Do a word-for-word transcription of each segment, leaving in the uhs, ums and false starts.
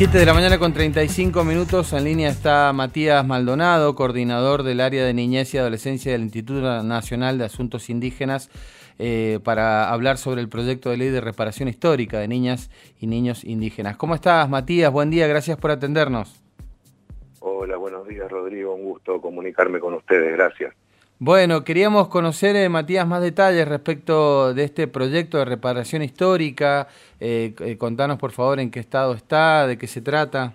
siete de la mañana con treinta y cinco minutos. En línea está Matías Maldonado, coordinador del área de niñez y adolescencia del Instituto Nacional de Asuntos Indígenas, eh, para hablar sobre el proyecto de ley de reparación histórica de niñas y niños indígenas. ¿Cómo estás, Matías? Buen día, gracias por atendernos. Hola, buenos días, Rodrigo. Un gusto comunicarme con ustedes, gracias. Bueno, queríamos conocer, eh, Matías, más detalles respecto de este proyecto de reparación histórica. Eh, eh, contanos, por favor, en qué estado está, de qué se trata.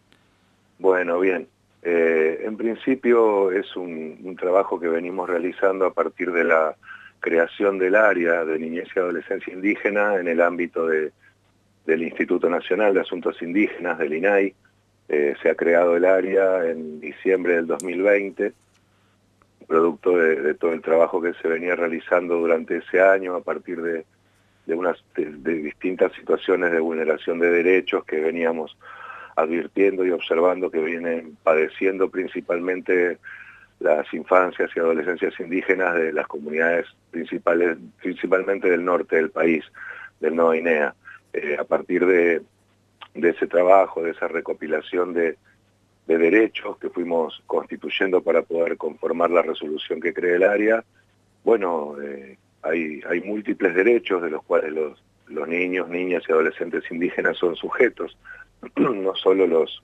Bueno, bien. Eh, en principio es un, un trabajo que venimos realizando a partir de la creación del área de niñez y adolescencia indígena en el ámbito de, del Instituto Nacional de Asuntos Indígenas, del I N A I. Eh, se ha creado el área en diciembre del dos mil veinte, producto de, de todo el trabajo que se venía realizando durante ese año a partir de, de, unas, de, de distintas situaciones de vulneración de derechos que veníamos advirtiendo y observando que vienen padeciendo principalmente las infancias y adolescencias indígenas de las comunidades principales, principalmente del norte del país, del Nueva Guinea. Eh, a partir de, de ese trabajo, de esa recopilación de de derechos que fuimos constituyendo para poder conformar la resolución que cree el área, bueno, eh, hay, hay múltiples derechos de los cuales los, los niños, niñas y adolescentes indígenas son sujetos, no solo los,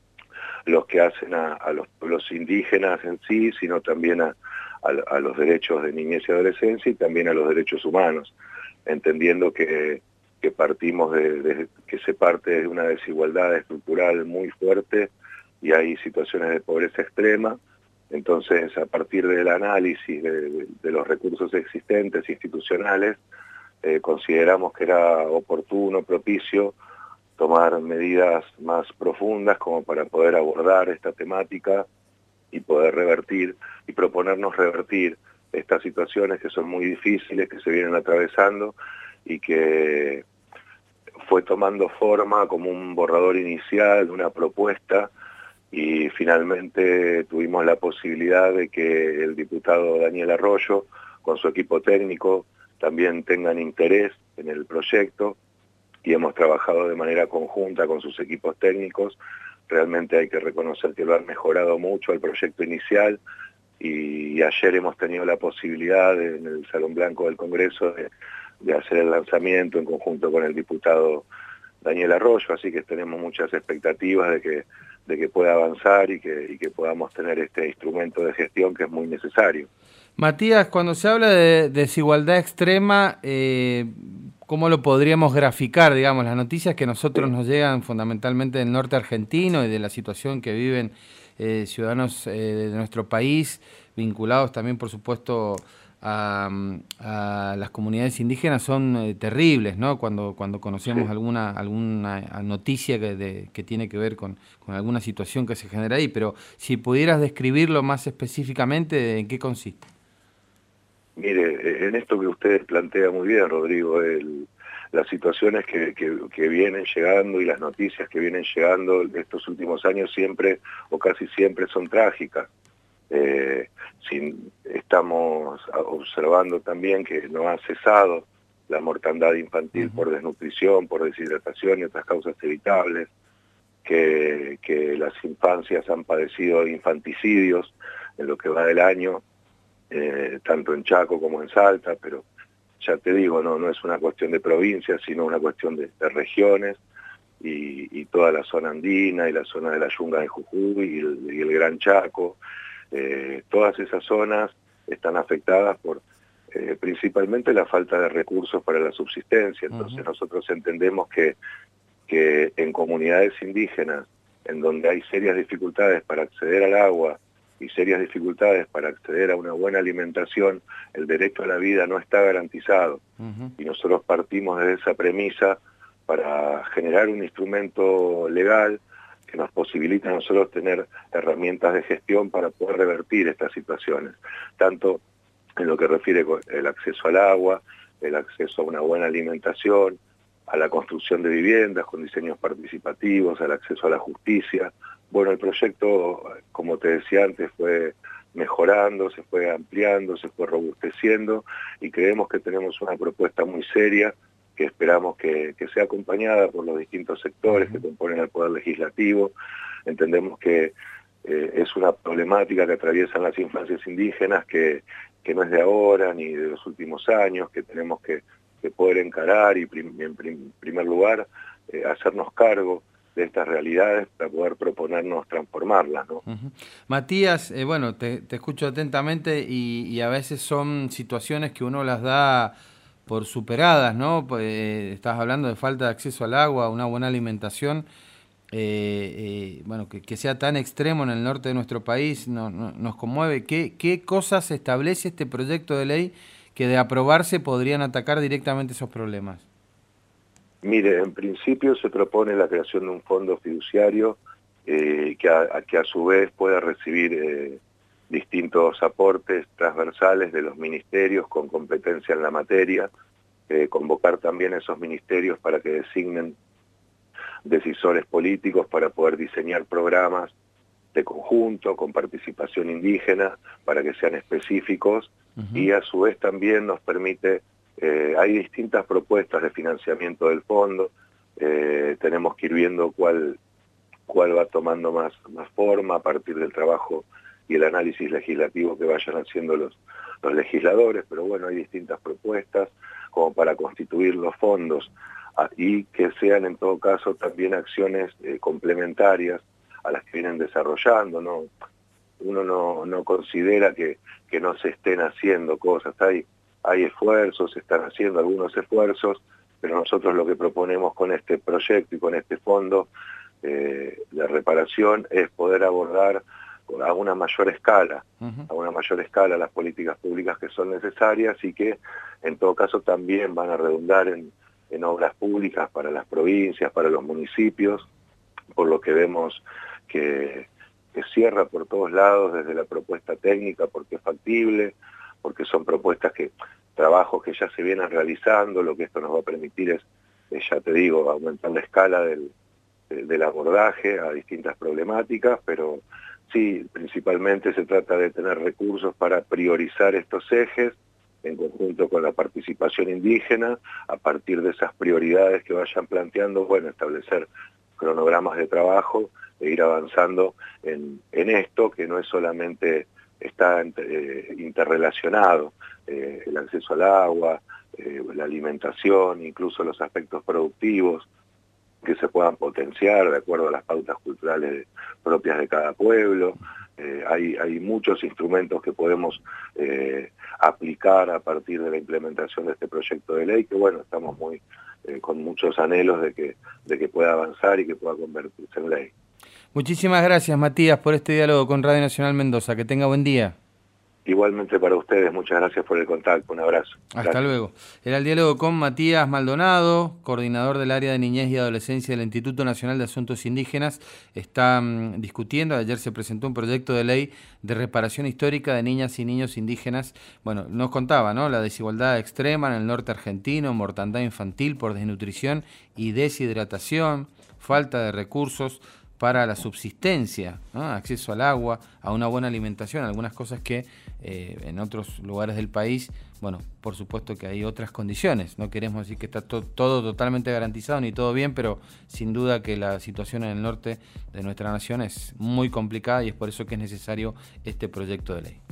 los que hacen a, a los pueblos indígenas en sí, sino también a, a, a los derechos de niñez y adolescencia y también a los derechos humanos, entendiendo que, que partimos de, de que se parte de una desigualdad estructural muy fuerte y hay situaciones de pobreza extrema. Entonces, a partir del análisis de, de, de los recursos existentes institucionales, eh, consideramos que era oportuno, propicio, tomar medidas más profundas como para poder abordar esta temática y poder revertir y proponernos revertir estas situaciones que son muy difíciles, que se vienen atravesando y que fue tomando forma como un borrador inicial, una propuesta, y finalmente tuvimos la posibilidad de que el diputado Daniel Arroyo, con su equipo técnico, también tengan interés en el proyecto y hemos trabajado de manera conjunta con sus equipos técnicos. Realmente hay que reconocer que lo han mejorado mucho el proyecto inicial y ayer hemos tenido la posibilidad de, en el Salón Blanco del Congreso de, de hacer el lanzamiento en conjunto con el diputado Daniel Arroyo, así que tenemos muchas expectativas de que de que pueda avanzar y que, y que podamos tener este instrumento de gestión que es muy necesario. Matías, cuando se habla de desigualdad extrema, eh, ¿cómo lo podríamos graficar? Digamos, las noticias que a nosotros sí. nos llegan fundamentalmente del norte argentino y de la situación que viven eh, ciudadanos eh, de nuestro país, vinculados también, por supuesto, A, a las comunidades indígenas son eh, terribles, ¿no? Cuando cuando conocemos sí. alguna alguna noticia que, de, que tiene que ver con, con alguna situación que se genera ahí, pero si pudieras describirlo más específicamente, ¿en qué consiste? Mire, en esto que usted plantea muy bien, Rodrigo, el, las situaciones que, que, que vienen llegando y las noticias que vienen llegando estos últimos años siempre o casi siempre son trágicas. Eh, sin, estamos observando también que no ha cesado la mortandad infantil uh-huh. por desnutrición, por deshidratación y otras causas evitables, que, que las infancias han padecido infanticidios en lo que va del año, eh, tanto en Chaco como en Salta, pero ya te digo, no, no es una cuestión de provincias, sino una cuestión de, de regiones, y, y toda la zona andina y la zona de la Yunga de Jujuy y el, y el Gran Chaco. Eh, todas esas zonas están afectadas por eh, principalmente la falta de recursos para la subsistencia. Entonces uh-huh. nosotros entendemos que, que en comunidades indígenas, en donde hay serias dificultades para acceder al agua y serias dificultades para acceder a una buena alimentación, el derecho a la vida no está garantizado. Uh-huh. Y nosotros partimos de esa premisa para generar un instrumento legal que nos posibilita a nosotros tener herramientas de gestión para poder revertir estas situaciones, tanto en lo que refiere el acceso al agua, el acceso a una buena alimentación, a la construcción de viviendas con diseños participativos, al acceso a la justicia. Bueno, el proyecto, como te decía antes, fue mejorando, se fue ampliando, se fue robusteciendo y creemos que tenemos una propuesta muy seria que esperamos que, que sea acompañada por los distintos sectores que componen el Poder Legislativo. Entendemos que eh, es una problemática que atraviesan las infancias indígenas, que, que no es de ahora ni de los últimos años, que tenemos que, que poder encarar y prim, en prim, primer lugar eh, hacernos cargo de estas realidades para poder proponernos transformarlas, ¿no? Uh-huh. Matías, eh, bueno, te, te escucho atentamente y, y a veces son situaciones que uno las da por superadas, ¿no? Eh, estás hablando de falta de acceso al agua, una buena alimentación, eh, eh, bueno, que, que sea tan extremo en el norte de nuestro país no, no, nos conmueve. ¿Qué, qué cosas establece este proyecto de ley que de aprobarse podrían atacar directamente esos problemas? Mire, en principio se propone la creación de un fondo fiduciario eh, que, a, que a su vez pueda recibir eh, distintos aportes transversales de los ministerios con competencia en la materia, eh, convocar también a esos ministerios para que designen decisores políticos para poder diseñar programas de conjunto con participación indígena para que sean específicos. Uh-huh. Y a su vez también nos permite... Eh, hay distintas propuestas de financiamiento del fondo, eh, tenemos que ir viendo cuál, cuál va tomando más, más forma a partir del trabajo y el análisis legislativo que vayan haciendo los, los legisladores, pero bueno, hay distintas propuestas como para constituir los fondos a, y que sean en todo caso también acciones eh, complementarias a las que vienen desarrollando, ¿no? Uno no, no considera que, que no se estén haciendo cosas, hay Hay esfuerzos, se están haciendo algunos esfuerzos, pero nosotros lo que proponemos con este proyecto y con este fondo eh, de reparación es poder abordar a una mayor escala, uh-huh. a una mayor escala las políticas públicas que son necesarias y que en todo caso también van a redundar en, en obras públicas para las provincias, para los municipios, por lo que vemos que, que cierra por todos lados desde la propuesta técnica porque es factible, porque son propuestas que, trabajos que ya se vienen realizando, lo que esto nos va a permitir es, eh, ya te digo, aumentar la escala del, del abordaje a distintas problemáticas, pero sí, principalmente se trata de tener recursos para priorizar estos ejes en conjunto con la participación indígena, a partir de esas prioridades que vayan planteando, bueno, establecer cronogramas de trabajo e ir avanzando en, en esto, que no es solamente... está eh, interrelacionado, eh, el acceso al agua, eh, la alimentación, incluso los aspectos productivos que se puedan potenciar de acuerdo a las pautas culturales propias de cada pueblo. Eh, hay, hay muchos instrumentos que podemos eh, aplicar a partir de la implementación de este proyecto de ley, que bueno, estamos muy eh, con muchos anhelos de que, de que pueda avanzar y que pueda convertirse en ley. Muchísimas gracias, Matías, por este diálogo con Radio Nacional Mendoza. Que tenga buen día. Igualmente para ustedes, muchas gracias por el contacto. Un abrazo. Hasta gracias. luego. Era el diálogo con Matías Maldonado, coordinador del área de niñez y adolescencia del Instituto Nacional de Asuntos Indígenas. Están discutiendo, ayer se presentó un proyecto de ley de reparación histórica de niñas y niños indígenas. Bueno, nos contaba, ¿no? La desigualdad extrema en el norte argentino, mortandad infantil por desnutrición y deshidratación, falta de recursos para la subsistencia, ¿no? Acceso al agua, a una buena alimentación, algunas cosas que eh, en otros lugares del país, bueno, por supuesto que hay otras condiciones, no queremos decir que está to todo totalmente garantizado ni todo bien, pero sin duda que la situación en el norte de nuestra nación es muy complicada y es por eso que es necesario este proyecto de ley.